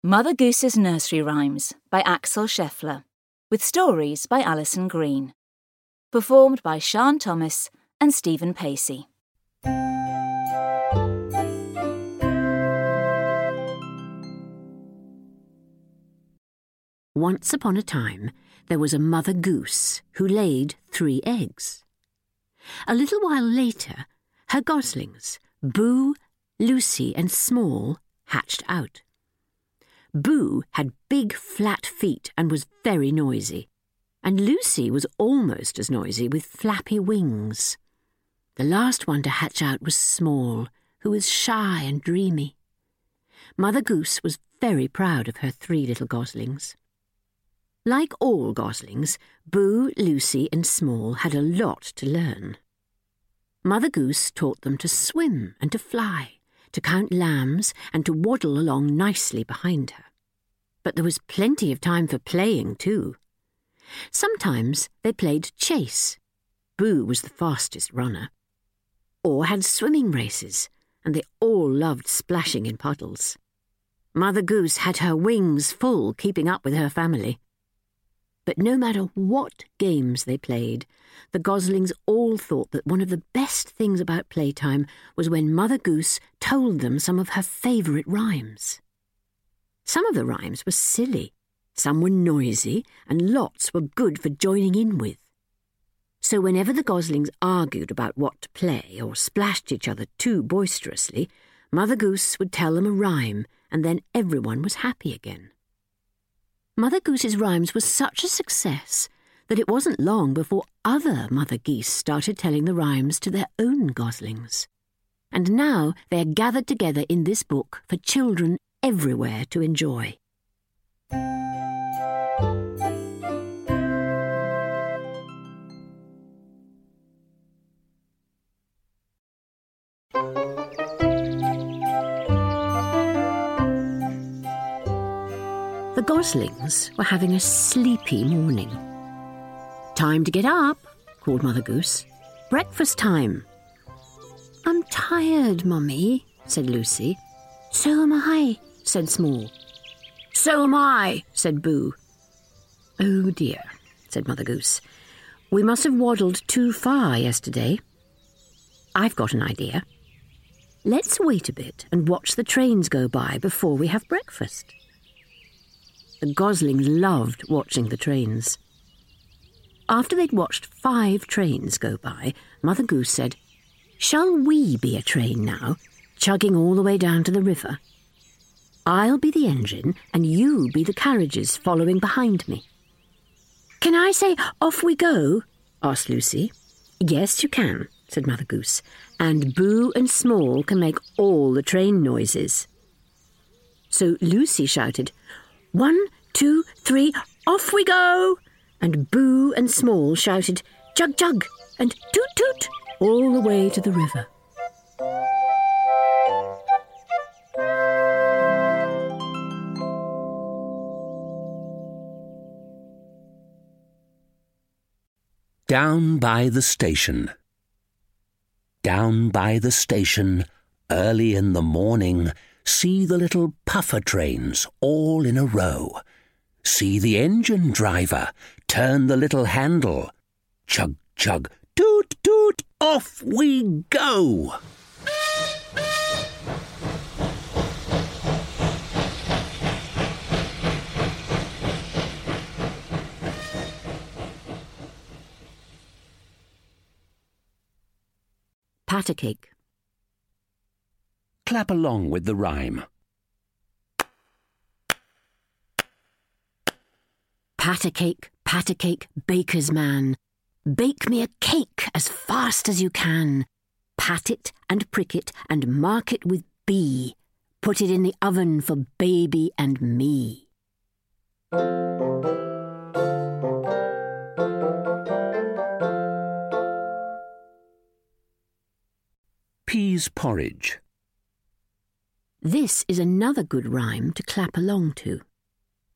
Mother Goose's Nursery Rhymes by Axel Scheffler, with stories by Alison Green. Performed by Sian Thomas and Stephen Pacey. Once upon a time, there was a Mother Goose who laid 3 eggs. A little while later, her goslings, Boo, Lucy and Small, hatched out. Boo had big flat feet and was very noisy, and Lucy was almost as noisy with flappy wings. The last one to hatch out was Small, who was shy and dreamy. Mother Goose was very proud of her 3 little goslings. Like all goslings, Boo, Lucy and Small had a lot to learn. Mother Goose taught them to swim and to fly, to count lambs and to waddle along nicely behind her. But there was plenty of time for playing too. Sometimes they played chase. Boo was the fastest runner. Or had swimming races, and they all loved splashing in puddles. Mother Goose had her wings full keeping up with her family. But no matter what games they played, the goslings all thought that one of the best things about playtime was when Mother Goose told them some of her favourite rhymes. Some of the rhymes were silly, some were noisy, and lots were good for joining in with. So whenever the goslings argued about what to play or splashed each other too boisterously, Mother Goose would tell them a rhyme, and then everyone was happy again. Mother Goose's rhymes were such a success that it wasn't long before other Mother Geese started telling the rhymes to their own goslings. And now they are gathered together in this book for children everywhere to enjoy. The goslings were having a sleepy morning. "Time to get up," called Mother Goose. "Breakfast time." "I'm tired, Mummy," said Lucy. "So am I," said Small. "So am I," said Boo. "Oh dear," said Mother Goose. "We must have waddled too far yesterday. I've got an idea. Let's wait a bit and watch the trains go by before we have breakfast." The goslings loved watching the trains. After they'd watched 5 trains go by, Mother Goose said, "Shall we be a train now, chugging all the way down to the river? I'll be the engine and you be the carriages following behind me." "Can I say, 'Off we go'?" asked Lucy. "Yes, you can," said Mother Goose, "and Boo and Small can make all the train noises." So Lucy shouted, 1, 2, 3, off we go! And Boo and Small shouted, "Jug, jug!" and "Toot, toot!" all the way to the river. Down by the station. Down by the station, early in the morning, see the little puffer trains all in a row. See the engine driver turn the little handle. Chug, chug, toot, toot, off we go! Pat a cake. Clap along with the rhyme. Pat a cake, baker's man. Bake me a cake as fast as you can. Pat it and prick it and mark it with B. Put it in the oven for baby and me. Peas porridge. This is another good rhyme to clap along to.